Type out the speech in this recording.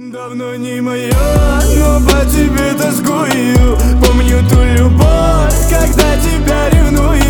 Давно не моё, но по тебе тоскую. Помню ту любовь, когда тебя ревную.